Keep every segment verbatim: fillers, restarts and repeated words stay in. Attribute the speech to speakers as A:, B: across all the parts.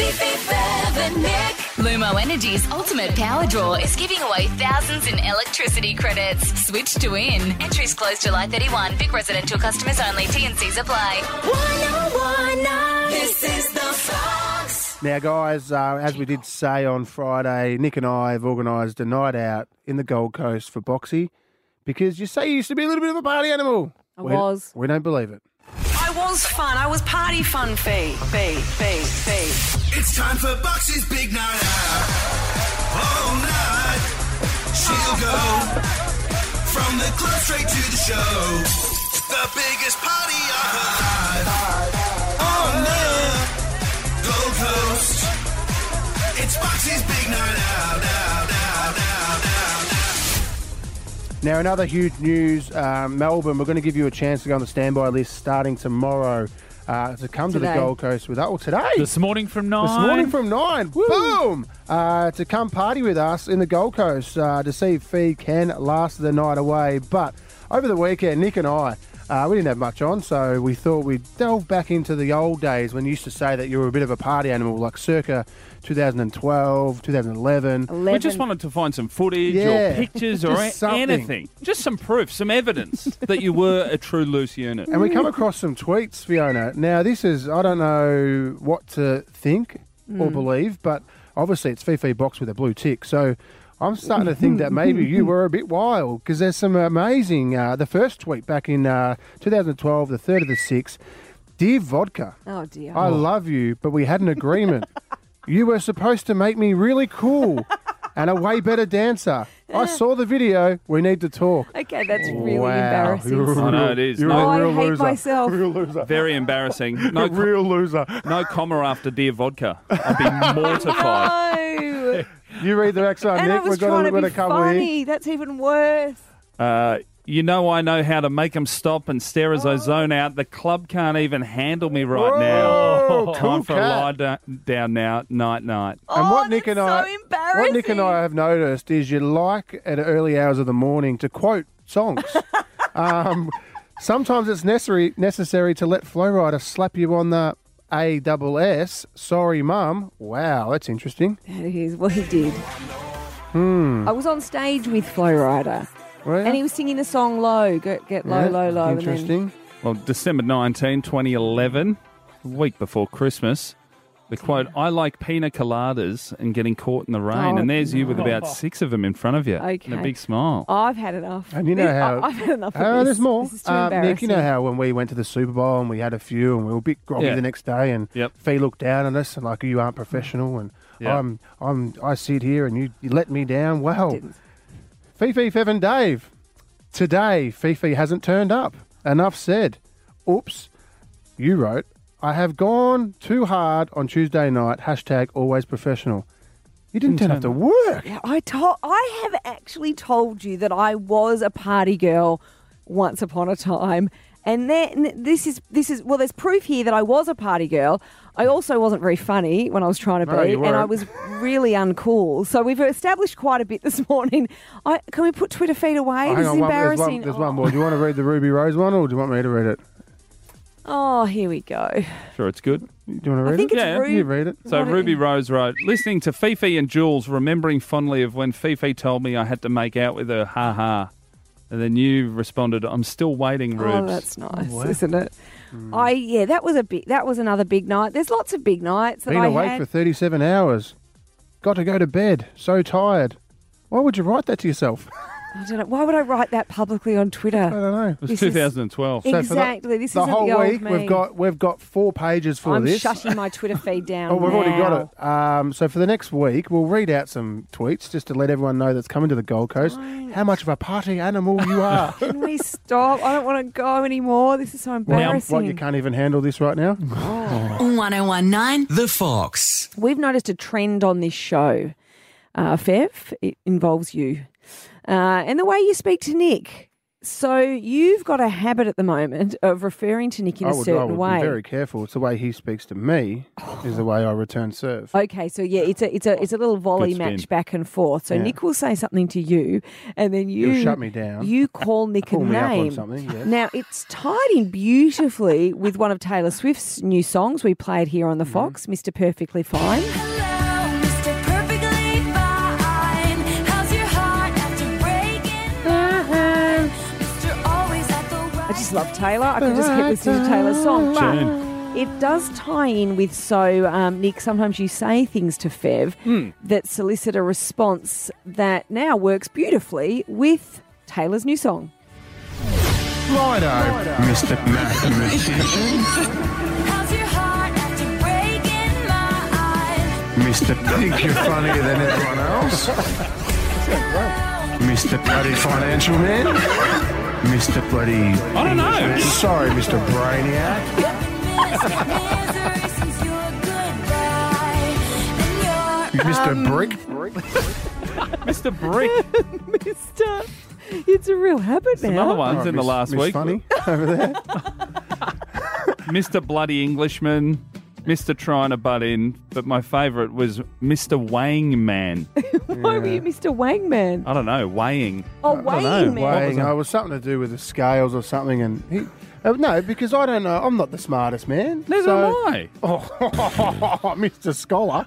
A: Fifi, Bev and Nick.
B: Lumo Energy's ultimate power draw is giving away thousands in electricity credits. Switch to win. Entries close July thirty-first. Big residential customers only. T and Cs apply.
A: one oh one nine. This is the Fox.
C: Now, guys, uh, as we did say on Friday, Nick and I have organised a night out in the Gold Coast for Boxy because you say you used to be a little bit of a party animal.
D: I
C: we,
D: was.
C: We don't believe it.
E: I was fun. I was party fun fee. Fee, fee, fee.
F: It's time for Boxy's big night out. All night, she'll go from the club straight to the show. The biggest party of her life on the Gold Coast. It's Boxy's big night out, out, out, out, out, out.
C: Now, another huge news, uh, Melbourne, we're going to give you a chance to go on the standby list starting tomorrow uh, to come
D: Today.
C: to the Gold Coast with us. Oh, today.
G: This morning from nine.
C: This morning from nine. Boom! Uh, to come party with us in the Gold Coast uh, to see if Fee can last the night away. But over the weekend, Nick and I, uh, we didn't have much on, so we thought we'd delve back into the old days when you used to say that you were a bit of a party animal, like circa twenty twelve, twenty eleven.
G: We just wanted to find some footage
C: Yeah.
G: or pictures or
C: Just
G: a-
C: something.
G: anything. Just some proof, some evidence that you were a true loose unit.
C: And we come across some tweets, Fiona. Now, this is, I don't know what to think or believe, but obviously it's Fifi Box with a blue tick. So I'm starting to think that maybe you were a bit wild because there's some amazing, uh, the first tweet back in uh, twenty twelve, the third of the sixth. Dear Vodka,
D: Oh, dear.
C: I love you, but we had an agreement. You were supposed to make me really cool and a way better dancer. I saw the video. We need to talk.
D: Okay, that's really
C: Wow.
D: embarrassing.
C: You're a
G: I know
C: real-
G: it is.
C: You're
G: No-
C: a
D: Oh,
C: real
D: I hate
C: loser.
D: myself.
C: Real loser.
G: Very embarrassing. No,
C: A real loser.
G: no comma after Dear Vodka. I'd be mortified.
D: No.
C: You read the next one,
D: And
C: Nick.
D: I was
C: We've got
D: trying
C: a,
D: to
C: we've got
D: be
C: a couple here.
D: funny. That's even worse.
G: Uh, you know I know how to make them stop and stare as I zone out. The club can't even handle me right
C: Whoa,
G: now.
C: cool
G: Time for a
C: cat.
G: lie da- down now. Night, night.
C: And
D: Oh,
C: what Nick
D: that's
C: and I,
D: so embarrassing.
C: what Nick and I have noticed is you like at early hours of the morning to quote songs. um, sometimes it's necessary necessary to let Flow Rider slap you on the A double S. Sorry, Mum. Wow, that's interesting.
D: That is what he did.
C: Hmm.
D: I was on stage with Flow Rider,
C: Well,
D: and he was singing the song "Low," get, get low,
C: yeah,
D: low, low. and then-
C: Interesting.
G: Well, December nineteenth, twenty eleven, a week before Christmas. The quote, I like pina coladas and getting caught in the rain.
D: Oh,
G: and there's you with about six of them in front of you. And
D: Okay.
G: a big smile.
D: I've had enough.
C: And you know
D: This-
C: how-
D: I- I've had enough of
C: Oh,
D: this.
C: there's more.
D: This is too
C: Uh,
D: embarrassing.
C: Nick, you know how when we went to the Super Bowl and we had a few and we were a bit groggy
G: Yeah.
C: the next day and
G: Yep.
C: Fee looked down on us and like, you aren't professional and
G: Yeah.
C: I'm, I'm, I sit here and you, you let me down. Well,
D: Didn't.
C: Fifi, Fev and Dave, today Fifi hasn't turned up. Enough said. Oops. You wrote, I have gone too hard on Tuesday night, hashtag always professional. You didn't turn up to work.
D: Yeah, I told. I have actually told you that I was a party girl once upon a time, and then this is this is well. There's proof here that I was a party girl. I also wasn't very funny when I was trying to
C: No,
D: be,
C: you
D: and I
C: weren't.
D: was really uncool. So we've established quite a bit this morning. I, can we put Twitter feed away?
C: Oh,
D: this
C: hang
D: is
C: on, one, there's,
D: embarrassing.
C: one, there's one more. Do you want to read the Ruby Rose one or do you want me to read it?
D: Oh, here we go.
G: Sure, it's good.
C: Do you want to read
D: I think
C: it?
D: it's
G: Yeah,
D: rude.
C: You read it.
G: So
D: What it-
G: Ruby Rose wrote, listening to Fifi and Jules, remembering fondly of when Fifi told me I had to make out with her, ha ha. And then you responded, I'm still waiting, Rubes.
D: Oh, that's nice, isn't it? I yeah, that was a big. That was another big night. There's lots of big nights that
C: Been
D: I
C: awake
D: had.
C: for thirty-seven hours. Got to go to bed. So tired. Why would you write that to yourself?
D: I don't know. Why would I write that publicly on Twitter?
C: I don't know.
G: It was
D: This is-
G: twenty twelve.
C: So for the-
D: Exactly. This
C: the
D: isn't
C: whole
D: the old
C: week
D: me.
C: we've got we've got four pages full
D: I'm
C: of this.
D: shutting my Twitter feed down.
C: Oh, we've already got
D: now.
C: it. Um, so for the next week, we'll read out some tweets just to let everyone know that's coming to the Gold Coast how much of a party animal you are.
D: Can we stop? I don't want to go anymore. This is so
C: Well,
D: embarrassing.
C: what, you can't even handle this right now?
B: one oh one nine.
F: The Fox.
D: We've noticed a trend on this show, uh, Fev. It involves you. Uh, and the way you speak to Nick. So you've got a habit at the moment of referring to Nick in
C: I
D: a
C: would, I
D: certain
C: would
D: way.
C: be very careful. It's the way he speaks to me. is the way I return serve.
D: Okay, so yeah, it's a it's a it's a little volley
G: Good spin.
D: match back and forth. So
C: Yeah.
D: Nick will say something to you, and then you
C: He'll shut me down.
D: You call Nick
C: Pull
D: a
C: me up on
D: name.
C: something, yes.
D: Now it's tied in beautifully with one of Taylor Swift's new songs we played here on the
C: Mm-hmm.
D: Fox, Mister Perfectly Fine.
A: Hello, Mister Perfectly Fine. How's your heart after breaking my heart? Mister Always at the right
D: I just love Taylor. I could just keep listening to Taylor's song, but
G: Tune.
D: it does tie in with, so, um, Nick, sometimes you say things to Fev
G: Hmm.
D: that solicit a response that now works beautifully with Taylor's new song.
C: Righto, Mister Mathematician,
A: How's your heart after breaking my heart?
C: Mister Think You're Funnier Than Everyone Else, Mister Bloody Financial Man, Mister Bloody...
G: I don't know.
C: Sorry, Mister Brainiac,
A: Misery since your goodbye. And you're
C: Mister
D: Um,
C: Brick.
G: Mister Brick.
D: Mister It's a real habit now.
G: Some other ones
C: Oh,
G: in the
C: Miss-
G: last
C: Miss
G: week.
C: Funny over there.
G: Mister Bloody Englishman. Mister Trying to butt in. But my favourite was Mister Weighing Man.
D: Why were you Mister Wangman?
G: I don't know. Weighing.
D: Oh,
G: I don't
D: weighing
G: know.
D: man.
G: What was
C: Weighing,
G: it?
C: oh, it was something to do with the scales or something, and he. Uh, no, because I don't know. I'm not the smartest man.
G: Neither
C: so,
G: am I.
C: Oh, Mister Scholar.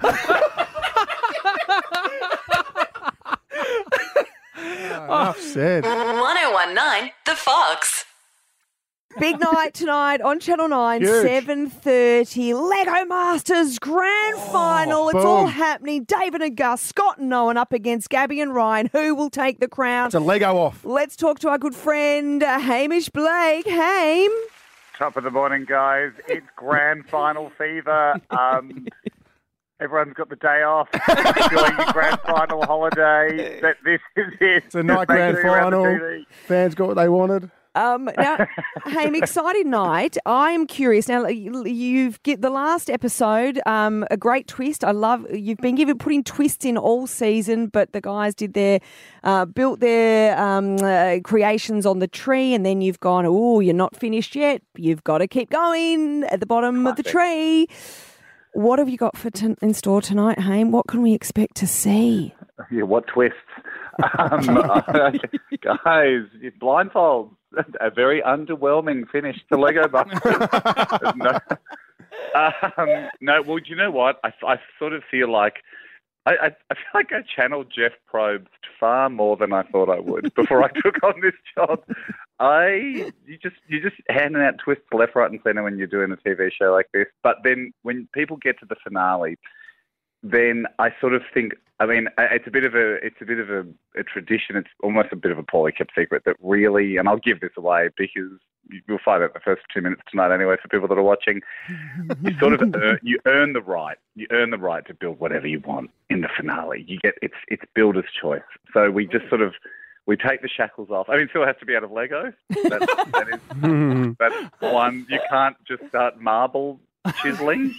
C: Enough said.
E: one oh one nine The Fox.
D: Big night tonight on Channel nine,
C: Huge.
D: seven thirty. Lego Masters Grand Final. It's all
C: boom.
D: happening. David and Gus, Scott and Owen up against Gabby and Ryan. Who will take the crown?
C: It's a Lego off.
D: Let's talk to our good friend, uh, Hamish Blake. Haim.
H: Top of the morning, guys. It's grand final fever. Um, everyone's got the day off, enjoying the grand final holiday. But this is it.
C: It's a night
H: Make
C: grand
H: it around the
C: final.
H: T V.
C: Fans got what they wanted.
D: Um, now, Haim, exciting night. I am curious. Now, you- you've get the last episode, um, a great twist. I love. You've been given putting twists in all season, but the guys did their uh, built their um, uh, creations on the tree, and then you've gone. Oh, you're not finished yet. You've got to keep going at the bottom of the tree. What have you got for t- in store tonight, Haim? What can we expect to see?
H: Yeah, what twists? Um, guys, it's blindfolds. A very underwhelming finish to Lego Masters. no, um, no, well, do you know what? I, I sort of feel like I, I, I feel like I channeled Jeff Probst far more than I thought I would before I took on this job. I you just you just handing out twists left, right, and centre when you're doing a T V show like this. But then when people get to the finale, then I sort of think. I mean, it's a bit of a it's a bit of a, a tradition. It's almost a bit of a poorly kept secret that really, and I'll give this away because you'll find out the first two minutes tonight anyway for people that are watching. You sort of earn, you earn the right. You earn the right to build whatever you want in the finale. You get it's it's builder's choice. So we just sort of we take the shackles off. I mean, it still has to be out of Lego. That's, that is that's one. You can't just start marble chiseling.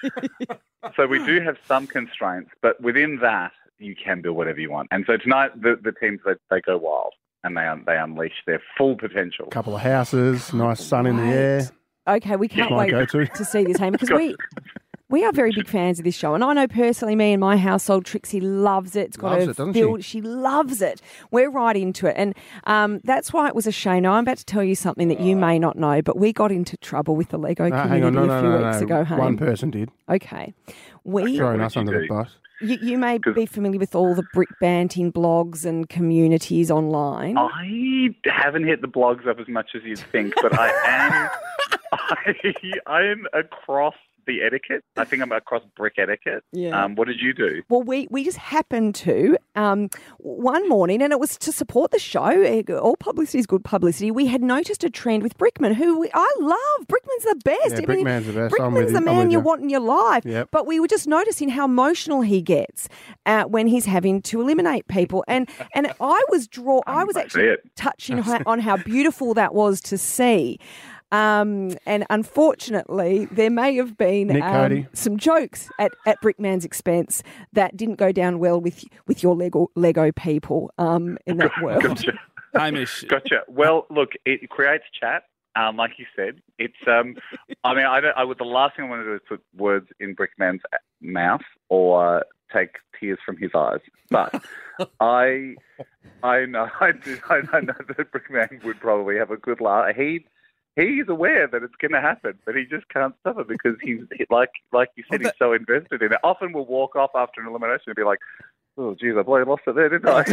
H: So we do have some constraints, but within that, you can build whatever you want. And so tonight, the, the teams, they, they go wild and they un, they unleash their full potential.
C: Couple of houses, nice sun in the air.
D: Okay, we can't
C: My
D: wait
C: go-to.
D: to see this, Haim, because we we are very big fans of this show, and I know personally, me and my household, Trixie loves it. It's got
C: Loves
D: her
C: it, doesn't she?
D: build. She loves it. We're right into it, and um, that's why it was a shame. Now I'm about to tell you something that you may not know, but we got into trouble with the Lego
C: No,
D: community
C: hang on, no,
D: a
C: no,
D: few
C: no,
D: weeks
C: no.
D: ago. Haim.
C: One person did.
D: Okay, we.
C: Throwing
H: What
C: us
H: did you
C: under the
H: do?
C: bus.
D: You, you may be familiar with all the brick banting blogs and communities online.
H: I haven't hit the blogs up as much as you'd think, but I am I, I am across the etiquette. I think I'm across brick etiquette.
D: Yeah.
H: Um, what did you do?
D: Well, we, we just happened to, um, one morning, and it was to support the show, eh, all publicity is good publicity, we had noticed a trend with Brickman, who we, I love. Brickman's the best.
C: Yeah,
D: I mean,
C: Brickman's the best. I'm with
D: Brickman's
C: you.
D: the
C: I'm
D: man
C: with
D: you
C: you.
D: want in your life.
C: Yep.
D: But we were just noticing how emotional he gets uh, when he's having to eliminate people. And and I was draw. I was
H: I
D: actually
H: see it.
D: touching on on how beautiful that was to see. Um, and unfortunately, there may have been
C: Nick
D: um,
C: Cody.
D: some jokes at, at Brickman's expense that didn't go down well with with your Lego Lego people um, in that world.
H: Gotcha.
G: Hamish.
H: Gotcha. Well, look, it creates chat. Um, like you said, it's. Um, I mean, I, don't, I would. The last thing I want to do is put words in Brickman's mouth or take tears from his eyes. But I, I know, I do. I know that Brickman would probably have a good laugh. He. He's aware that it's going to happen, but he just can't stop it because he's like, like you said,
G: Well,
H: he's so invested in it. Often we'll walk off after an elimination and be like, "Oh, geez, I bloody lost it there, didn't I?"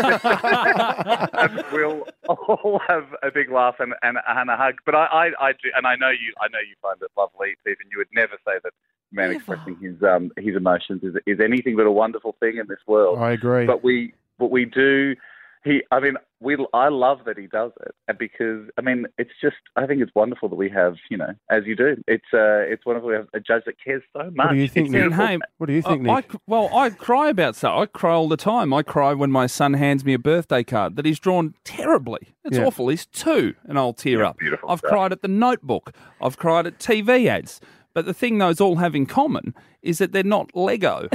H: And we'll all have a big laugh and, and, and a hug. But I, I, I do, and I know you, I know you find it lovely, Stephen. You would never say that a man expressing his um his emotions is is anything but a wonderful thing in this world.
C: I agree.
H: But we, but we do. He, I mean, we. I love that he does it, and because I mean, it's just. I think it's wonderful that we have, you know, as you do. It's uh, it's wonderful we have a judge that cares so much.
C: What do you think,
H: It's
C: Nick?
H: beautiful.
G: Hey,
C: What do you think,
G: I,
C: Nick?
G: I- well, I cry about stuff. I cry all the time. I cry when my son hands me a birthday card that he's drawn terribly. It's
C: Yeah.
G: awful. He's two, and I'll tear up.
H: beautiful
G: I've
H: stuff.
G: cried at the Notebook. I've cried at T V ads. But the thing those all have in common is that they're not Lego.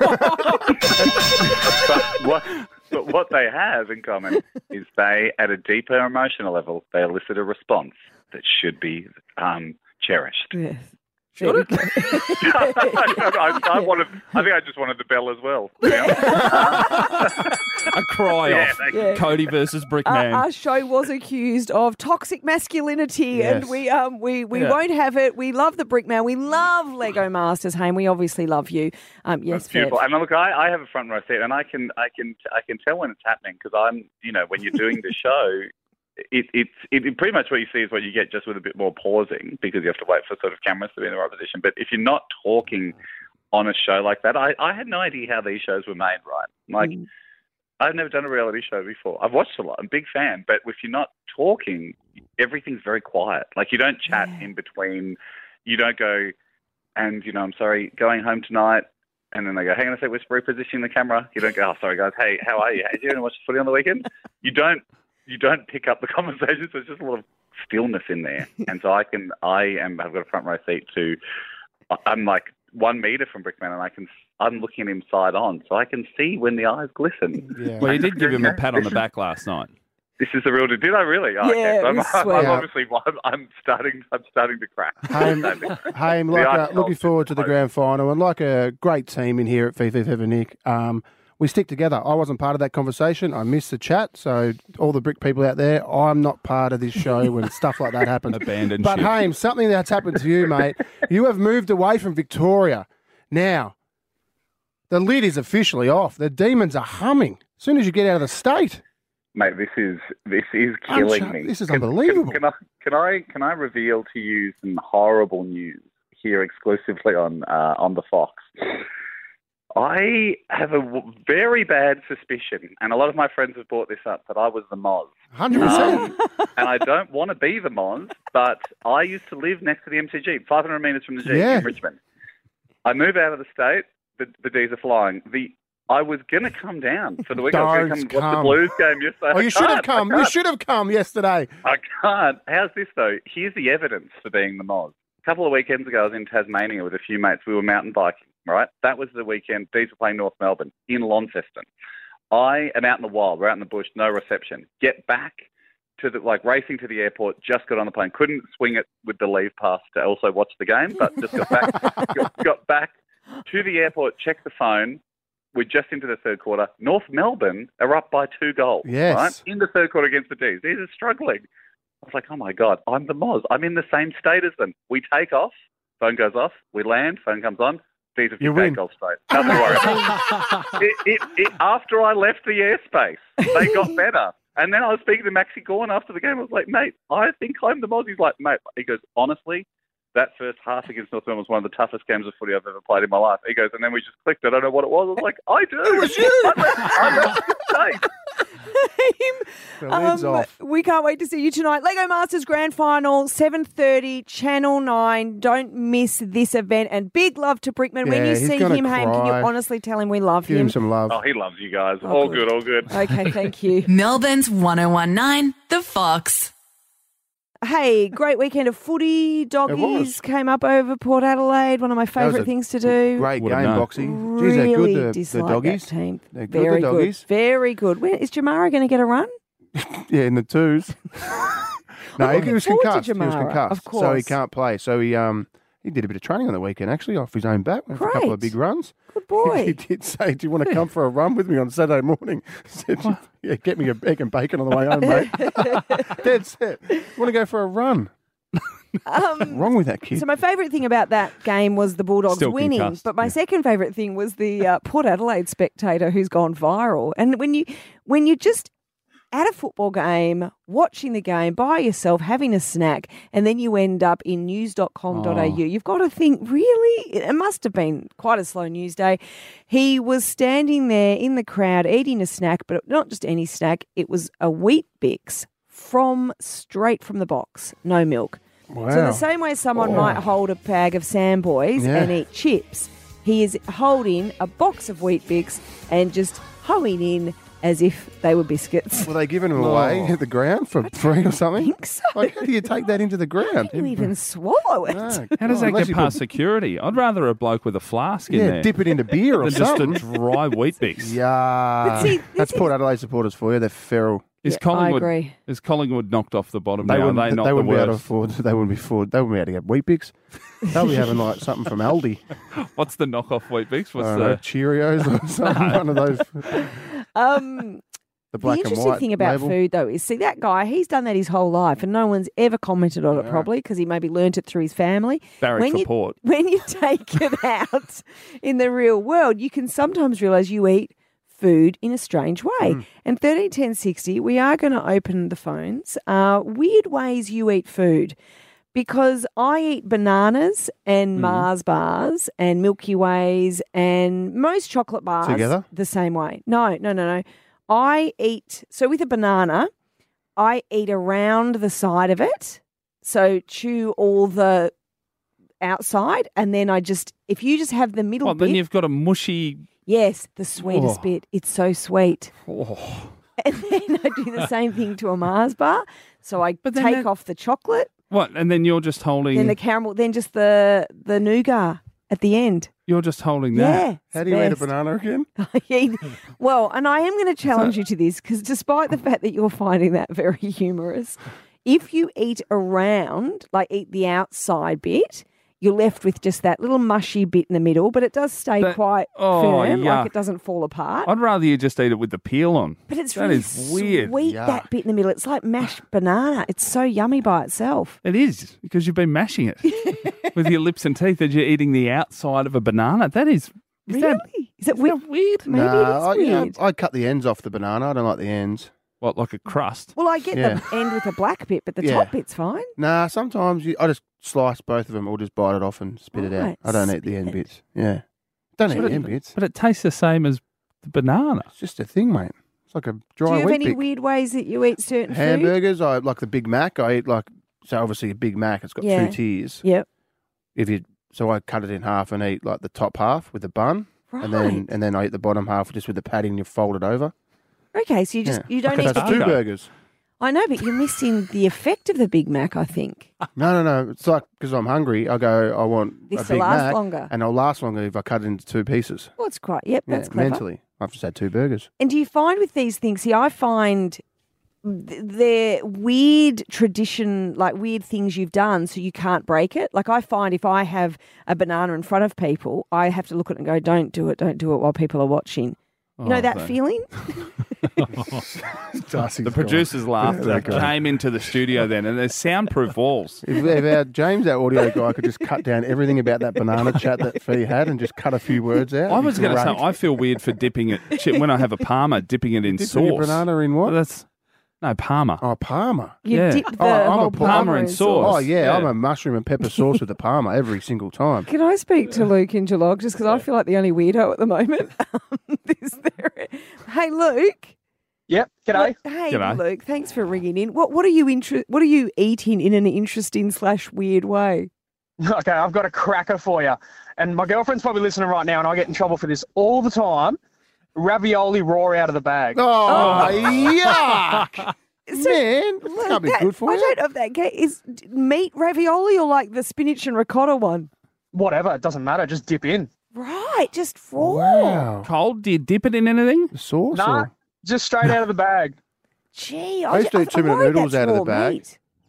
H: but what but what they have in common is they, at a deeper emotional level, they elicit a response that should be um, cherished.
D: Yes.
G: Should it?
H: I, I, wanted, I think I just wanted the bell as well. to be honest.
G: A cry
H: Yeah,
G: off.
H: thank
D: you.
G: Cody versus
D: Uh,
G: Brickman.
D: our show was accused of toxic masculinity, and
C: Yes.
D: we um we, we
G: Yeah.
D: won't have it. We love the Brickman. We love Lego Masters. Hey, and we obviously love you. Um, yes,
H: That's beautiful.
D: Fred.
H: And look, I, I have a front row seat, and I can, I can, I can tell when it's happening because I'm, you know, when you're doing the show, it, it's, it, it pretty much what you see is what you get, just with a bit more pausing because you have to wait for sort of cameras to be in the right position. But if you're not talking on a show like that, I, I had no idea how these shows were made. Right, like.
D: Mm.
H: I've never done a reality show before. I've watched a lot. I'm a big fan. But if you're not talking, everything's very quiet. Like, you don't chat
D: Yeah.
H: in between. You don't go, and, you know, I'm sorry, going home tonight. And then they go, hang on a sec, we're repositioning the camera. You don't go, oh, sorry, guys. Hey, how are you? Hey, did you going to watch the footy on the weekend? You don't, you don't pick up the conversation. So it's just a lot of stillness in there. And so I can, I am, I've got a front row seat to, I'm like one meter from Brickman, and I can, I'm looking at him side on, so I can see when the eyes glisten.
C: Yeah.
G: Well, you did give him a pat on the back last night.
H: This is the real deal. Did I really? Oh, okay.
D: Yeah,
H: So I'm,
D: we
H: I'm,
D: swear.
H: I'm obviously, I'm, I'm starting, I'm starting to crack.
C: Haim, Haim, like,
H: The
C: uh,
H: ice
C: looking
H: melts
C: forward to the
H: close.
C: grand final, and like a great team in here at Fifi Fever, Nick. Um, we stick together. I wasn't part of that conversation. I missed the chat. So all the Brick people out there, I'm not part of this show when stuff like that happens.
G: Abandoned
C: But
G: ship.
C: Haim, something that's happened to you, mate. You have moved away from Victoria. Now, the lid is officially off. The demons are humming as soon as you get out of the state.
H: Mate, this is this is killing
C: Uncha-
H: me.
C: this is
H: Can-
C: unbelievable.
H: Can, can I can I can I reveal to you some horrible news here exclusively on uh, on the Fox? I have a w- very bad suspicion, and a lot of my friends have brought this up, that I was the Moz.
C: one hundred percent.
H: Um, and I don't want to be the Moz, but I used to live next to the M C G, five hundred metres from the G
C: Yeah.
H: in Richmond. I moved out of the state. The, the D's are flying. The I was going to come down for the week. I was going
C: Don't
H: to come watch
C: come.
H: the Blues game yesterday.
C: Oh,
H: I
C: you should have
H: can't. I
C: come. You
H: can't.
C: should have come yesterday.
H: I can't. How's this, though? Here's the evidence for being the Moz. A couple of weekends ago, I was in Tasmania with a few mates. We were mountain biking, right? That was the weekend. These were playing North Melbourne in Launceston. I am out in the wild. We're out in the bush, no reception. Get back to the, like, racing to the airport, just got on the plane. Couldn't swing it with the leave pass to also watch the game, but just got back, got, got back to the airport, checked the phone. We're just into the third quarter. North Melbourne are up by two goals.
C: Yes.
H: Right? In the third quarter against the D's. These are struggling. I was like, oh, my God, I'm the Moz. I'm in the same state as them. We take off. Phone goes off. We land. Phone comes on. These have
C: You
H: kicked
C: win.
H: eight goals straight. Nothing to worry about. it, it, it, after I left the airspace, they got better. And then I was speaking to Maxi Gorn after the game. I was like, mate, I think I'm the Moz. He's like, mate, he goes, honestly, that first half against North Melbourne was one of the toughest games of footy I've ever played in my life. He goes, and then we just clicked. I don't know what it was. I was like, I do. It was you. I left, I left the state.
C: The lid's
D: Um,
C: off.
D: we can't wait to see you tonight. Lego Masters Grand Final, seven thirty, Channel nine. Don't miss this event. And big love to Brickman. when
C: Yeah,
D: you
C: he's
D: see
C: gonna
D: him, Haim, can you
C: cry.
D: honestly tell him we love
C: Give
D: him?
C: him some love.
H: Oh, he loves you guys.
D: Oh,
H: all
D: good.
H: good, all good.
D: Okay, thank you.
B: Melbourne's one oh one nine, The Fox.
D: Hey, great weekend of footy.
C: was.
D: Doggies came up over Port Adelaide. One of my
C: That was
D: favourite
C: a
D: things to do.
C: Great
G: Would've
C: game,
G: known.
C: Boxy. Geez, they're
D: Really
C: good, the, the
D: dislike
C: doggies.
D: that team.
C: They're good,
D: Very
C: the
D: good.
C: doggies.
D: Very good. When, is Jamara going to get a run?
C: Yeah, in the twos. No, he,
D: looking
C: he was
D: forward to
C: concussed. He was
D: Jamara,
C: concussed,
D: of
C: so he
D: course.
C: can't play. So he um he did a bit of training on the weekend actually off his own back. Went for a couple of
D: Great.
C: big runs.
D: Good boy.
C: He did say, "Do you want to come for a run with me on Saturday morning?" I said, "Yeah, get me a egg and bacon on the way home, mate." Dead set. Want to go for a run? What's wrong with that kid?
D: So my favourite thing about that game was the Bulldogs
G: Still
D: winning,
G: concussed,
D: but my
G: yeah.
D: second favourite thing was the uh, Port Adelaide spectator who's gone viral. And when you when you're just at a football game, watching the game by yourself, having a snack, and then you end up in news dot com dot a u,
G: Oh.
D: you've got to think, really? It must have been quite a slow news day. He was standing there in the crowd eating a snack, but not just any snack. It was a Wheat Bix from straight from the box, no milk.
C: Wow.
D: So the same way someone might hold a bag of Sandboys
C: Yeah.
D: and eat chips, he is holding a box of Wheat Bix and just hoeing in as if they were biscuits.
C: Were they giving them away
G: Oh.
C: at the ground for free or something?
D: think so.
C: Like, how do you take that into the ground?
D: You even swallow it.
C: No.
G: How does
C: Oh,
G: that
C: unless
G: get
C: you
G: past
C: put-
G: security? I'd rather a bloke with a flask in
C: Yeah,
G: there
C: dip it into beer or
G: than just
C: something.
G: a dry Wheat Bix.
C: Yeah,
D: But see,
C: that's
D: this
C: Port Adelaide supporters for you. They're feral.
G: Is
D: Yeah, I
G: Collingwood
D: agree.
G: is Collingwood knocked off the bottom
C: They
G: now? Are
C: wouldn't,
G: they not
C: they
G: the
C: wouldn't be able to
G: worst?
C: afford. They wouldn't be afford. They wouldn't be able to get Wheat Bix. They'll be having like something from Aldi.
G: What's the knockoff Wheat Bix?
C: I
G: What's
C: don't know,
G: the
C: Cheerios or something. One of those.
D: Um,
C: The
D: the
C: black and
D: interesting
C: white
D: thing about
C: label.
D: food, though, is see that guy, he's done that his whole life and no one's ever commented on it probably because he maybe learnt it through his family.
G: barrack
D: when
G: for
D: you,
G: port?
D: When you take it out in the real world, you can sometimes realise you eat food in a strange way.
C: Mm.
D: And thirteen ten sixty, we are going to open the phones. Uh, weird ways you eat food. Because I eat bananas and
C: Mm-hmm.
D: Mars bars and Milky Ways and most chocolate bars
C: Together?
D: the same way. No, no, no, no. I eat, so with a banana, I eat around the side of it. So chew all the outside and then I just, if you just have the middle
G: Well,
D: bit.
G: then you've got a mushy.
D: Yes, the sweetest
G: Oh.
D: bit. It's so sweet.
G: Oh.
D: And then I do the same thing to a Mars bar. So I
G: But then
D: take
G: that-
D: off the chocolate,
G: What? And then you're just holding.
D: then the caramel, then just the the nougat at the end.
G: you're just holding that.
D: Yeah.
C: How
D: it's
C: do you eat a
D: best.
C: banana again?
D: I eat- well, and I am going to challenge you to this because despite the fact that you're finding that very humorous, if you eat around, like eat the outside bit, you're left with just that little mushy bit in the middle, but it does stay
G: That-
D: quite
G: oh,
D: firm,
G: yuck.
D: like it doesn't fall apart.
G: I'd rather you just eat it with the peel on.
D: But it's
G: That
D: really
G: is weird.
D: sweet,
C: Yuck.
D: that bit in the middle. It's like mashed banana. It's so yummy by itself.
G: It is because you've been mashing it with your lips and teeth as you're eating the outside of a banana. That is. Is
D: Really?
G: that
D: Is it weird?
G: weird?
D: Maybe
C: Nah,
D: it is
C: I, yeah,
D: weird.
C: I cut the ends off the banana. I don't like the ends.
G: What, like a crust?
D: Well, I get
C: Yeah.
D: the end with the black bit, but the
C: Yeah.
D: top bit's fine.
C: Nah, sometimes you, I just slice both of them or just bite it off and spit it out.
D: Right,
C: I don't eat the end
D: spit.
C: bits. Yeah. Don't eat
G: But
C: the
G: it-
C: end bits.
G: But it tastes the same as the banana.
C: It's just a thing, mate. It's like a
D: Do
C: dry
D: you have
C: wheat
D: any
C: pick.
D: weird ways that you eat certain food?
C: Hamburgers, I like the Big Mac. I eat like, so obviously a Big Mac, it's got
D: Yeah.
C: two tiers.
D: Yep.
C: If you, so I cut it in half and eat like the top half with the bun.
D: Right.
C: And then and then I eat the bottom half just with the patty and you fold it over.
D: okay, so you just
C: Yeah.
D: you don't
C: Because
D: eat.
C: that's two
G: Okay.
C: burgers.
D: I know, but you're missing the effect of the Big Mac. I think
C: No, no, no. It's like because I'm hungry, I go, I want
D: This
C: a
D: will
C: Big
D: last
C: Mac,
D: longer.
C: and it'll last longer if I cut it into two pieces.
D: well, it's quite. Yep,
C: Yeah,
D: that's clever.
C: mentally, I've just had two burgers.
D: And do you find with these things? See, I find th- they're weird tradition, like weird things you've done, so you can't break it. Like I find if I have a banana in front of people, I have to look at it and go, "Don't do it, don't do it," while people are watching. You know
G: Oh,
D: that
G: so-
D: feeling?
G: The producers laughed. They came into the studio then, and there's soundproof walls.
C: If, if our James, our audio guy, could just cut down everything about that banana chat that Fee had and just cut a few words out.
G: I
C: it'd be
G: was going to say,
C: great.
G: I feel weird for dipping it chi- when I have a parma, dipping it in
C: Dipping
G: sauce.
C: your banana in what?
G: Well, that's no parma.
C: Oh, Parma.
D: You
G: Yeah.
D: dip the
C: Oh, I'm a
D: whole
C: Parma
D: Parma
G: in
D: in
G: sauce.
C: Oh, yeah,
G: Yeah.
C: I'm a mushroom and pepper sauce with the Parma every single time.
D: Can I speak to Luke in Geelong just because I feel like the only weirdo at the moment? Is there? Hey, Luke.
I: Yep. G'day.
D: What- hey,
G: G'day.
D: Luke. Thanks for ringing in. What What are you inter- What are you eating in an interesting slash weird way?
I: Okay, I've got a cracker for you. And my girlfriend's probably listening right now, and I get in trouble for this all the time. Ravioli raw out of the bag.
C: Oh, yuck!
D: So,
C: Man,
D: Luke,
C: can't be
D: that-
C: good for
D: I
C: you.
D: don't know if that ga- is d- meat ravioli or like the spinach and ricotta one.
I: Whatever, it doesn't matter. Just dip in.
D: Right, just raw.
C: Wow.
G: Cold? Do you dip it in anything?
C: The sauce?
I: Nah,
C: or-
I: just straight out of the bag.
D: Gee,
C: I used to
D: I,
C: eat two-minute
D: I'm worried
C: noodles
D: that's
C: out of the
D: raw
C: bag.
D: meat.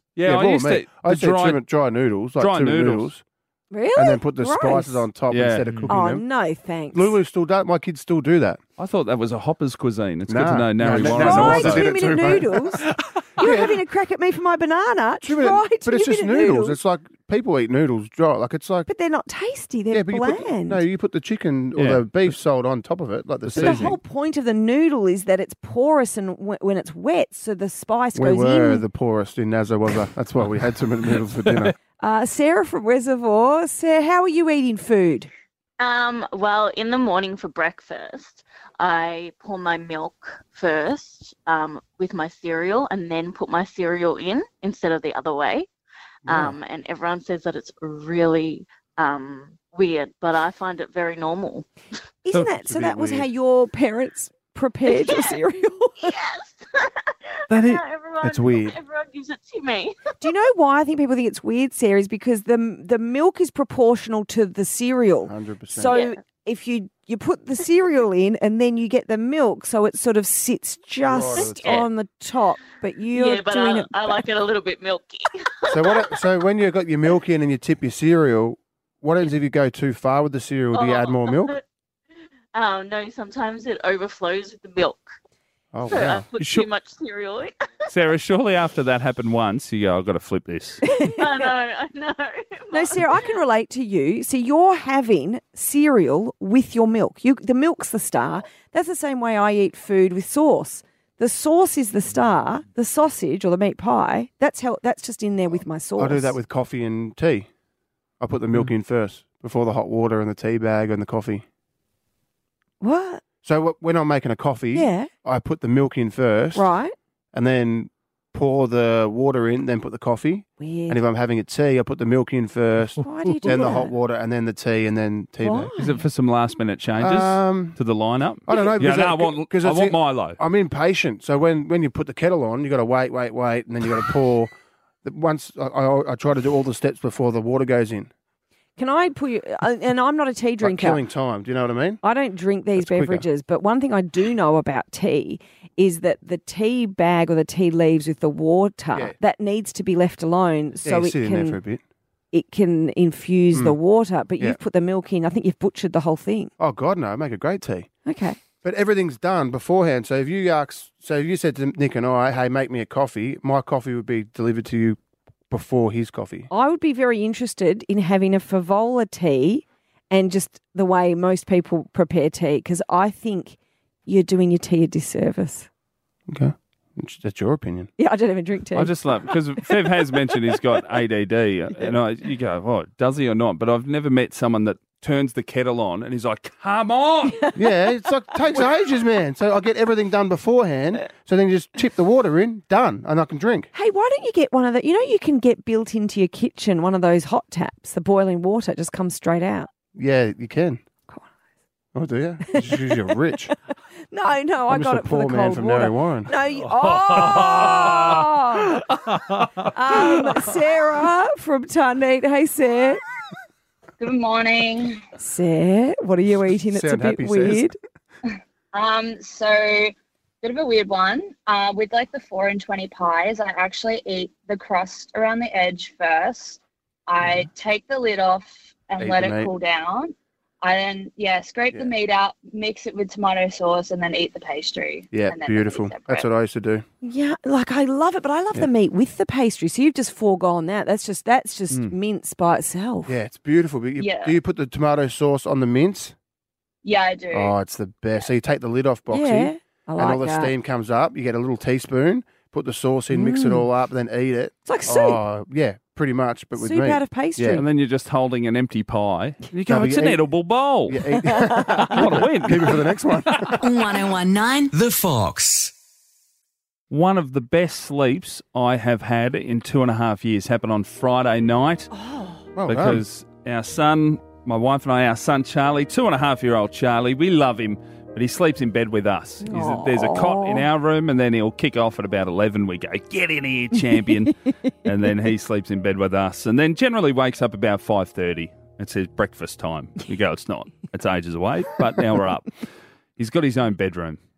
G: Yeah, I
C: raw
G: used
C: meat.
G: to.
C: I used
G: the
C: to
G: dry,
C: dry, dry noodles, like
G: dry
C: two
G: noodles.
C: noodles,
D: Really?
C: and then put the
D: Gross.
C: spices on top
G: Yeah.
C: instead of cooking
D: Oh,
C: them.
D: no, thanks.
C: Lulu still does. My kids still do that.
G: I thought that was a Hopper's cuisine. It's good
C: Nah.
G: to know Nari
C: No, no,
G: Warren.
C: no,
D: Try
C: no, no,
D: two
C: no,
D: minute
C: no, no.
D: noodles. You're having a crack at me for my banana.
C: Two
D: Try
C: minute-
D: two
C: but it's just
D: minute
C: noodles. It's like people eat noodles dry. Like it's like
D: But they're not tasty. They're
C: yeah, but you
D: bland.
C: put, no, you put the chicken or
G: Yeah.
C: the beef salt on top of it, like the
D: But the
C: seasoning.
D: whole point of the noodle is that it's porous and w- when it's wet, so the spice
C: We
D: goes
C: were
D: in.
C: the poorest in Nazza, was I? That's why we had two minute noodles for dinner.
D: Uh, Sarah from Reservoir. Sarah, how are you eating food?
J: Um, well, in the morning for breakfast, I pour my milk first um, with my cereal and then put my cereal in instead of the other way. Um, and everyone says that it's really um, weird, but I find it very normal.
D: Isn't that
C: It's a
D: so?
C: bit
D: That was
C: weird.
D: how your parents prepared your cereal.
J: Yes.
C: That is,
J: Yeah, everyone,
C: it's weird.
J: Everyone gives it to me.
D: Do you know why I think people think it's weird, Sarah? Is because the the milk is proportional to the cereal.
C: Hundred percent.
D: So
J: Yeah.
D: if you you put the cereal in and then you get the milk, so it sort of sits just
J: top.
D: on the top, but you're
J: yeah, but
D: doing
J: I,
D: it.
J: I like it a little bit milky.
C: So what? So when you got your milk in and you tip your cereal, what happens if you go too far with the cereal? Do you add more milk?
J: Um, no, sometimes it overflows with the milk.
C: Oh
J: So I
C: wow!
J: put
G: Sure.
J: too much cereal in.
G: Sarah, surely after that happened once, you go, I've got to flip this.
J: I know, I know.
D: No, Sarah, I can relate to you. So you're having cereal with your milk. You, the milk's the star. That's the same way I eat food with sauce. The sauce is the star. The sausage or the meat pie. That's how. That's just in there with my sauce.
C: I do that with coffee and tea. I put the milk in first before the hot water and the tea bag and the coffee.
D: what?
C: So wh- when I'm making a coffee,
D: Yeah.
C: I put the milk in first,
D: Right.
C: and then pour the water in, then put the coffee.
D: Weird.
C: And if I'm having a tea, I put the milk in first,
D: Why do you do
C: then
D: that?
C: the hot water, and then the tea, and then tea
D: Why?
C: bag.
G: Is it for some last minute changes
C: Um,
G: to the lineup?
C: I don't know.
G: Yeah,
C: because
G: no,
C: that-
G: I want,
C: 'cause
G: I
C: it's
G: want
C: in-
G: Milo.
C: I'm impatient. So when, when you put the kettle on, you got to wait, wait, wait, and then you got to pour. The- Once I, I, I try to do all the steps before the water goes in.
D: Can I put you? uh, And I'm not a tea
C: Like
D: drinker.
C: killing time. Do you know what I mean?
D: I don't drink these
C: That's quicker.
D: beverages, but one thing I do know about tea is that the tea bag or the tea leaves with the water
C: Yeah.
D: that needs to be left alone
C: Yeah,
D: so
C: you
D: it
C: sit in there for a
D: can
C: bit.
D: it can infuse the
C: Mm.
D: water. But
C: Yeah.
D: you've put the milk in. I think you've butchered the whole thing.
C: Oh God, no! Make a great tea.
D: Okay.
C: But everything's done beforehand. So if you ask, so if you said to Nick and I, "Hey, make me a coffee," my coffee would be delivered to you before his coffee.
D: I would be very interested in having a Favola tea and just the way most people prepare tea because I think you're doing your tea a disservice.
C: Okay, that's your opinion.
D: Yeah, I don't even drink tea.
G: I just love because Fev has mentioned he's got A D D, and I, you go, "What does he or not?" But I've never met someone that turns the kettle on and he's like, "Come on!"
C: Yeah, it's like takes ages, man. So I get everything done beforehand. So then you just tip the water in, done, and I can drink.
D: Hey, why don't you get one of the, you know, you can get built into your kitchen, one of those hot taps, the boiling water just comes straight out.
C: Yeah, you can. Oh, do you? Because you're rich.
D: No, no, I
C: I'm
D: got
C: just
D: it
C: a
D: for the
C: poor man
D: cold
C: from
D: water.
C: Narre Warren.
D: No, you, oh! um, Sarah from Tunneat. Hey, Sarah.
K: Good morning.
D: Sarah, what are you eating? It's a
C: Sound
D: bit
C: happy, Saz.
D: weird.
K: Um, so bit of a weird one. Uh, with like the four and twenty pies, I actually eat the crust around the edge first. I take the lid off and
C: Eat
K: let
C: the
K: it
C: meat.
K: cool down. I then yeah scrape
C: Yeah.
K: the meat out, mix it with tomato sauce, and then eat the pastry.
C: Yeah,
K: and then
C: beautiful.
K: they'll be
C: That's
K: separate.
C: what I used to do.
D: Yeah, like I love it, but I love
C: Yeah.
D: the meat with the pastry. So you've just foregone that. That's just that's just
C: Mm.
D: mince by itself.
C: Yeah, it's beautiful. But you,
K: Yeah.
C: Do you put the tomato sauce on the mince?
K: Yeah, I do.
C: Oh, it's the best. So you take the lid off, Boxy,
D: Yeah, I like
C: and all the
D: that.
C: steam comes up. You get a little teaspoon, put the sauce in, mix it
D: Mm.
C: all up, then eat it.
D: It's like soup.
C: Oh, yeah, pretty much, but with
D: Soup
C: meat.
D: out of pastry.
C: Yeah.
G: And then you're just holding an empty pie. You go,
C: No, but
G: it's
C: you
G: an
C: eat-
G: edible bowl.
C: Yeah, eat-
G: What a win.
C: Keep it for the next one.
F: one oh one nine The Fox.
G: One of the best sleeps I have had in two and a half years happened on Friday night
C: Well done.
G: because our son, my wife and I, our son Charlie, two and a half year old Charlie, we love him, but he sleeps in bed with us. He's a, there's a cot in our room, and then he'll kick off at about eleven. We go, "Get in here, champion," and then he sleeps in bed with us, and then generally wakes up about five thirty. It says breakfast time. We go, "It's not. It's ages away," but now we're up. He's got his own bedroom.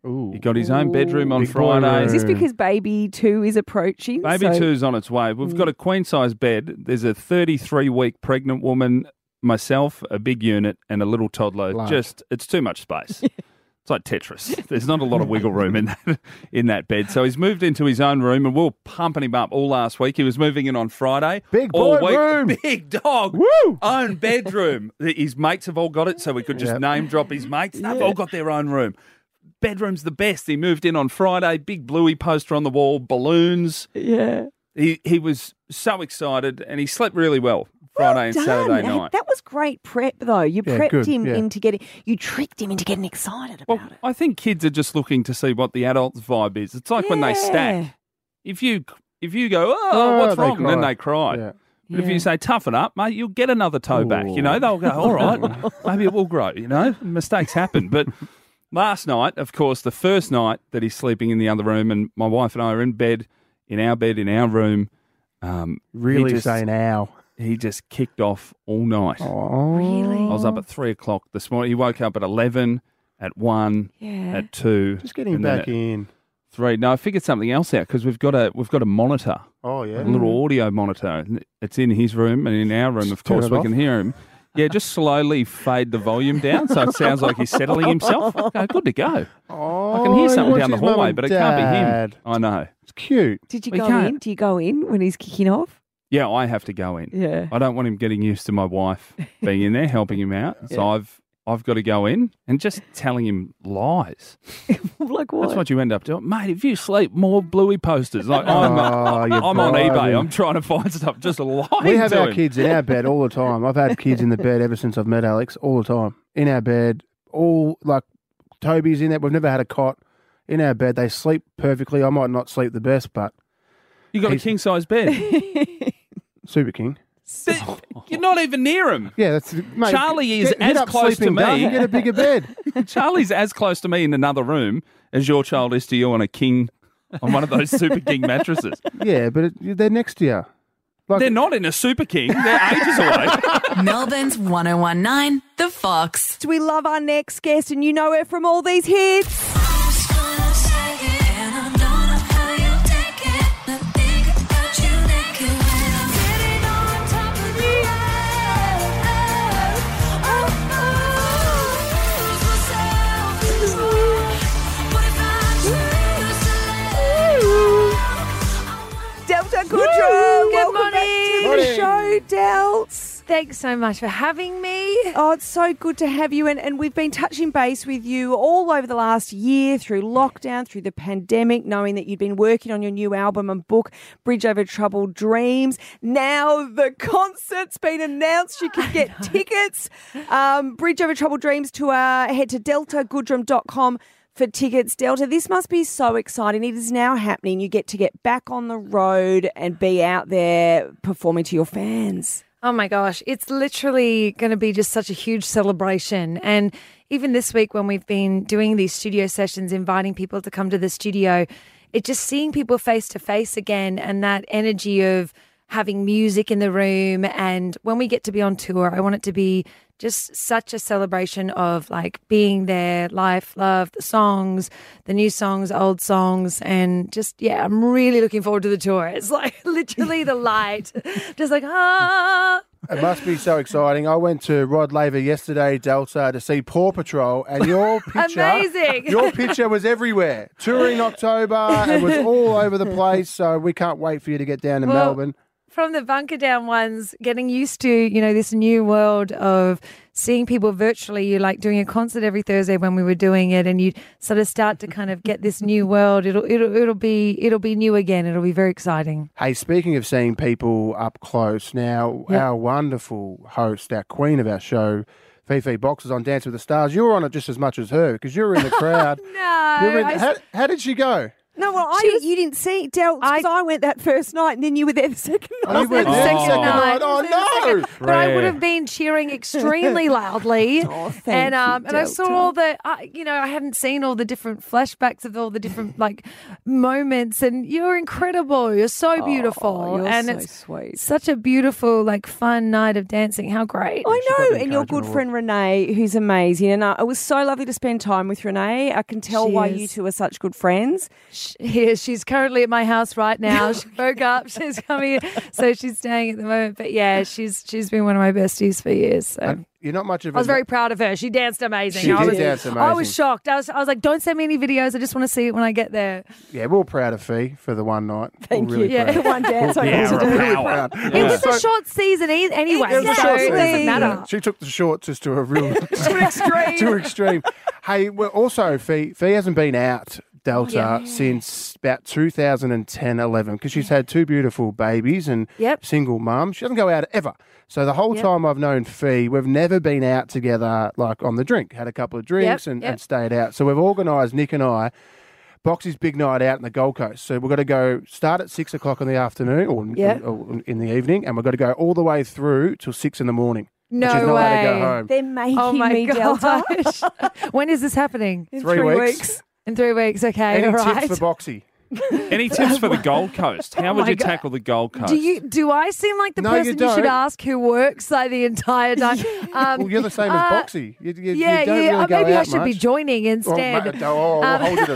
C: Ooh.
G: He got his own bedroom on
C: Big boy
G: Friday.
C: room.
D: Is this because baby two is approaching?
G: Baby
D: So-
G: two's on its way. We've got a queen size bed. There's a thirty-three week pregnant woman, myself, a big unit, and a little toddler.
C: Large.
G: Just it's too much space. It's like Tetris. There's not a lot of wiggle room in that in that bed. So he's moved into his own room, and we we're pumping him up all last week. He was moving in on Friday.
C: Big
G: all
C: boy
G: week.
C: room.
G: Big dog.
C: Woo!
G: Own bedroom. His mates have all got it, so we could just
C: Yep.
G: name drop his mates. They've all got their own room. Bedroom's the best. He moved in on Friday. Big bluey poster on the wall, balloons.
D: Yeah.
G: He he was so excited, and he slept really well Friday and
D: Done.
G: Saturday
D: Hey,
G: night.
D: That was great prep, though. You
C: Yeah,
D: prepped
C: good,
D: him
C: yeah.
D: into getting, you tricked him into getting excited about
G: Well,
D: it.
G: I think kids are just looking to see what the adults' vibe is. It's like when they
D: Yeah.
G: stack. If you if you go, oh,
C: Oh,
G: what's
C: they
G: wrong? Then
C: cry.
G: they cry.
C: Yeah.
G: But if
D: Yeah.
G: you say toughen up, mate, you'll get another toe back. You know, they'll go, all right, maybe it will grow. You know, mistakes happen. But last night, of course, the first night that he's sleeping in the other room, and my wife and I are in bed, in our bed, in our room. Um,
C: Really
G: he just,
C: say now.
G: He just kicked off all night.
C: Oh.
D: Really?
G: I was up at three o'clock this morning. He woke up at eleven, at one,
D: Yeah.
G: at two.
C: Just get him
G: and then
C: back
G: at
C: in.
G: Three. No, I figured something else out because we've got a we've got a monitor,
C: Oh, yeah.
G: a little audio monitor. It's in his room and in our room. Of
C: turn
G: course,
C: it
G: we
C: off.
G: can hear him. Yeah, just slowly fade the volume down so it sounds like he's settling himself. Okay, good to go.
C: Oh,
G: I can hear
C: he
G: something
C: wants
G: down the
C: his mum
G: hallway,
C: and
G: but it can't be him.
C: dad.
G: I know.
C: It's cute.
D: Did you
G: We
D: go
G: can't.
D: in? Do you go in when he's kicking off?
G: Yeah, I have to go in.
D: Yeah.
G: I don't want him getting used to my wife being in there helping him out. So
D: Yeah.
G: I've I've got to go in and just telling him lies.
D: Like what?
G: That's what you end up doing. Mate, if you sleep, more bluey posters. Like I'm,
C: Oh, you
G: I'm on
C: bribe
G: eBay.
C: him.
G: I'm trying to find stuff. Just lying
C: We have
G: to
C: our
G: him.
C: kids in our bed all the time. I've had kids in the bed ever since I've met Alex, all the time. In our bed, all like Toby's in there. We've never had a cot. In our bed, they sleep perfectly. I might not sleep the best, but
G: You got a
C: He's-
G: king size bed.
C: Super King.
G: You're not even near him.
C: Yeah, that's mate,
G: Charlie is
C: get, hit
G: as
C: up
G: close to
C: sleeping done
G: me.
C: and get a bigger bed.
G: Charlie's as close to me in another room as your child is to you on a king, on one of those Super King mattresses.
C: Yeah, but it, they're next to you. Like,
G: They're not in a Super King. They're ages away.
B: Melbourne's one oh one nine, The Fox.
D: We love our next guest, and you know her from all these hits. Delta Goodrow,
L: Good
D: welcome
L: morning.
D: back to the
C: Morning.
D: show, Delts.
L: Thanks so much for having me.
D: Oh, it's so good to have you. And, and we've been touching base with you all over the last year through lockdown, through the pandemic, knowing that you'd been working on your new album and book, Bridge Over Troubled Dreams. Now the concert's been announced. You can get tickets. Um, Bridge Over Troubled Dreams to uh, head to delta goodrum dot com for tickets. Delta, this must be so exciting. It is now happening. You get to get back on the road and be out there performing to your fans.
L: Oh my gosh, it's literally going to be just such a huge celebration. And even this week when we've been doing these studio sessions, inviting people to come to the studio, it just seeing people face to face again and that energy of having music in the room. And when we get to be on tour, I want it to be just such a celebration of like being there, life, love, the songs, the new songs, old songs, and just, yeah, I'm really looking forward to the tour. It's like literally the light, just like, ah.
C: It must be so exciting. I went to Rod Laver yesterday, Delta, to see Paw Patrol, and your picture,
L: Amazing.
C: your picture was everywhere. Touring October, it was all over the place. So we can't wait for you to get down to
L: Well,
C: Melbourne.
L: From the bunker down ones, getting used to, you know, this new world of seeing people virtually, you're like doing a concert every Thursday when we were doing it, and you sort of start to kind of get this new world. It'll it'll it'll be it'll be new again. It'll be very exciting.
C: Hey, speaking of seeing people up close, now
L: Yep.
C: our wonderful host, our queen of our show, Fifi Box, is on Dance with the Stars. You were on it just as much as her because you were in the crowd.
L: No,
C: You were in-
L: I-
C: how, how did she go?
D: No, well, I you didn't see Del because I, went that first night, and then you were there the second night.
C: Oh, you went
L: The
C: there the
L: second
C: second
L: night.
C: night. Oh, no.
L: But I would
G: Rare.
L: have been cheering extremely loudly.
D: Oh, thank
L: and
D: you,
L: um, and I saw
D: Delta.
L: all the, uh, you know, I hadn't seen all the different flashbacks of all the different like moments, and you're incredible. You're so beautiful,
D: Oh, you're
L: and
D: so
L: it's
D: sweet.
L: such a beautiful, like, fun night of dancing. How great!
D: I
C: She got
D: know,
C: the
D: and your
C: encouragement
D: good
C: award.
D: friend Renee, who's amazing, and uh, it was so lovely to spend time with Renee. I can tell
L: She
D: why
L: is.
D: you two are such good friends.
L: Here, she's currently at my house right now. She woke up. She's coming, so she's staying at the moment. But yeah, she's she's been one of my besties for years. So.
C: And you're not much of a...
L: I was very proud of her. She danced amazing.
C: She
L: I
C: did
L: was,
C: dance
L: I
C: amazing.
L: was shocked. I was, I was like, don't send me any videos. I just want to see it when I get there.
C: Yeah, we're all proud of Fee for the one night.
D: Thank
C: we're really
D: you.
C: Proud.
D: The one dance I
G: Yeah,
D: got to
G: we're
D: do.
G: proud.
C: Proud.
L: It was
C: So-
L: a short season e- anyway,
C: It was a
L: so
C: short
L: it
C: season.
L: doesn't matter.
C: Yeah. She took the short just to a real
L: To an extreme.
C: to extreme. Hey, well, also Fee Fee hasn't been out Delta
L: Yeah.
C: since about two thousand ten, eleven because she's had two beautiful babies and
L: Yep.
C: single mum. She doesn't go out ever. So the whole
L: Yep.
C: time I've known Fee, we've never been out together like on the drink. Had a couple of drinks
L: Yep,
C: and,
L: yep.
C: and stayed out. So we've organised Nick and I. Boxy's big night out in the Gold Coast. So we've got to go start at six o'clock in the afternoon or,
D: Yep.
C: or in the evening, and we've got to go all the way through till six in the morning.
L: No
C: which is not
L: way.
C: how to go home.
D: They're making
L: Oh my
D: me Delta.
L: gosh. When is this happening?
D: In
C: Three weeks.
L: In three weeks. Okay.
C: Any
L: all right.
C: tips for Boxy?
G: Any tips for the Gold Coast? How
L: Oh
G: would
L: my
G: you
L: God.
G: tackle the Gold Coast?
L: Do you do I seem like the
C: No, you
L: person you, should
C: don't.
L: ask who works like the entire time? Um,
C: Well, you're the same
L: uh,
C: as Boxy. You, you,
L: yeah,
C: you don't
L: yeah.
C: really
L: uh,
C: go
L: maybe
C: out
L: I should be
C: much.
L: joining
C: Oh,
L: instead.
C: mate, oh, I'll
L: Um,
C: hold you to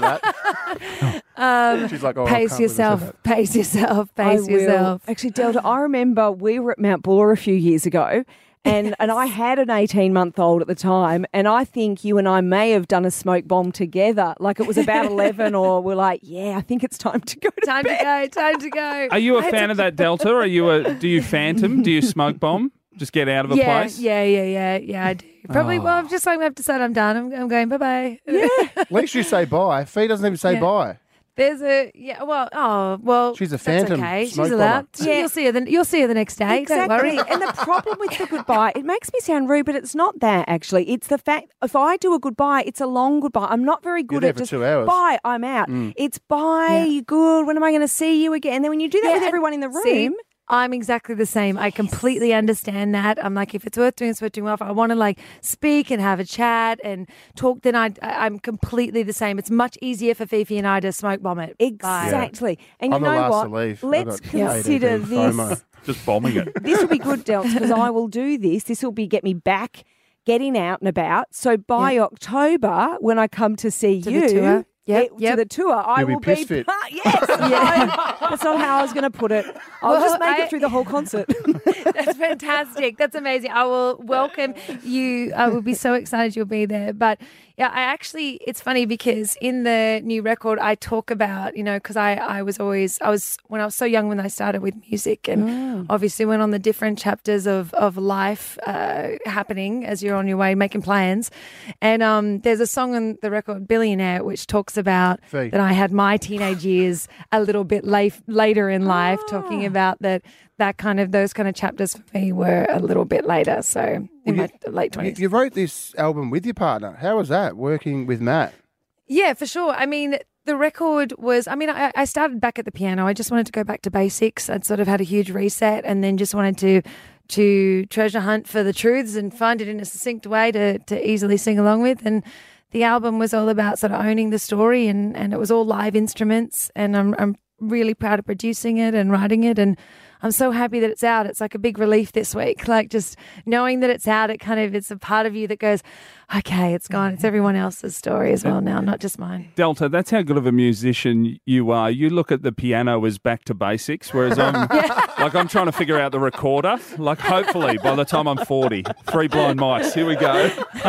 C: that.
L: Um,
C: She's like, oh, I
L: pace
C: can't believe I said
L: yourself,
C: that.
L: pace yourself, pace
D: I will.
L: yourself.
D: Actually, Delta, I remember we were at Mount Buller a few years ago. And and I had an eighteen-month-old at the time, and I think you and I may have done a smoke bomb together. Like it was about eleven, or we're like, yeah, I think it's time to go to
L: Time to go, time to go.
G: Are you a
L: I had
G: fan
L: to-
G: of that Delta? Are you a? Do you phantom? Do you smoke bomb? Just get out of a
L: Yeah,
G: place.
L: yeah, yeah, yeah, yeah. I do. Probably. Well, I'm just like, I have to say I'm done. I'm, I'm going. Bye bye. Yeah.
C: At least you say bye. Fee doesn't even say
L: Yeah.
C: bye.
L: There's a yeah. Well, oh well.
C: She's a
L: that's
C: phantom
L: Okay,
C: smoke
L: she's allowed.
C: bomber.
L: Yeah. You'll see her. The, you'll see her the next day.
D: Exactly.
L: Don't worry.
D: And the problem with the goodbye, it makes me sound rude, but it's not that actually. It's the fact if I do a goodbye, it's a long goodbye. I'm not very good
C: there
D: at
C: for
D: just
C: two hours.
D: bye, I'm out.
C: Mm.
D: It's bye,
L: Yeah.
D: you good. When am I going to see you again? And then when you do that
L: Yeah,
D: with
L: and
D: everyone in the room,
L: see, I'm exactly the same. I completely understand that. I'm like, if it's worth doing, it's worth doing well. If I want to like speak and have a chat and talk, then I, I- I'm completely the same. It's much easier for Fifi and I to smoke bomb it. Bye.
D: exactly. And
C: I'm
D: you
C: the
D: know
C: last
D: what?
C: to leave. I've
D: Let's
C: got
D: consider
C: A D D,
D: this.
C: FOMO.
G: Just bombing it.
D: This will be good, Delta, because I will do this. This will be get me back, getting out and about. So by October, when I come to see
L: To
D: you,
L: the tour. Yep,
D: eh,
L: yep.
D: to the tour, I
C: You'll be
D: will
C: piss
D: be.
C: fit.
D: Ah, yes, yeah. That's not how I was going to put it. I'll
L: Well,
D: just make
L: I-
D: it through the whole concert.
L: That's fantastic. That's amazing. I will welcome you. I will be so excited you'll be there. But yeah, I actually, it's funny because in the new record, I talk about, you know, because I, I was always, I was, when I was so young when I started with music and obviously went on the different chapters of, of life uh, happening as you're on your way making plans. And um, there's a song on the record, Billionaire, which talks about
C: Fee.
L: that I had my teenage years a little bit late, later in life, talking about that that kind of those kind of chapters for me were a little bit later. So in
C: Well,
L: my late
C: You,
L: twenties.
C: you wrote this album with your partner. How was that working with Matt?
L: Yeah, for sure. I mean, the record was, I mean, I, I started back at the piano. I just wanted to go back to basics. I'd sort of had a huge reset and then just wanted to to treasure hunt for the truths and find it in a succinct way to, to easily sing along with. And the album was all about sort of owning the story and, and it was all live instruments. And I'm, I'm really proud of producing it and writing it. And I'm so happy that it's out. It's like a big relief this week. Like just knowing that it's out, it kind of, it's a part of you that goes, okay, it's gone. It's everyone else's story as well now, not just mine.
G: Delta, that's how good of a musician you are. You look at the piano as back to basics, whereas I'm like I'm trying to figure out the recorder. Like hopefully by the time I'm forty, three blind mice. Here we go.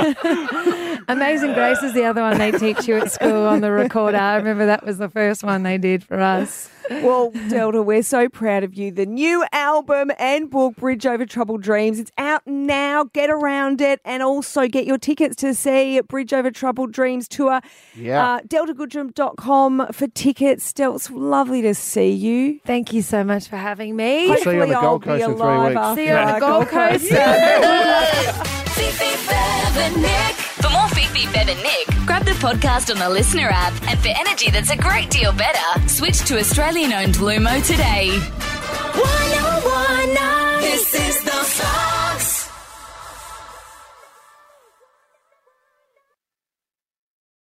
L: Amazing Grace is the other one they teach you at school on the recorder. I remember that was the first one they did for us.
D: Well, Delta, we're so proud of you. The new album and book, Bridge Over Troubled Dreams, it's out now. Get around it and also get your tickets to see Bridge Over Troubled Dreams tour.
C: Yeah.
D: Uh, delta goodrum dot com for tickets. Delta, lovely to see you.
L: Thank you so much for having me.
C: We'll see you on the
D: I'll
C: Gold Coast
D: be
C: in three
D: alive
C: weeks.
D: after
L: See you on the
D: our
L: Gold Coast.
B: Fifi, Bev and Nick. For more Fifi, Bev and Nick, Grab the podcast on the Listener app, and for energy that's a great deal better, switch to Australian-owned Lumo today.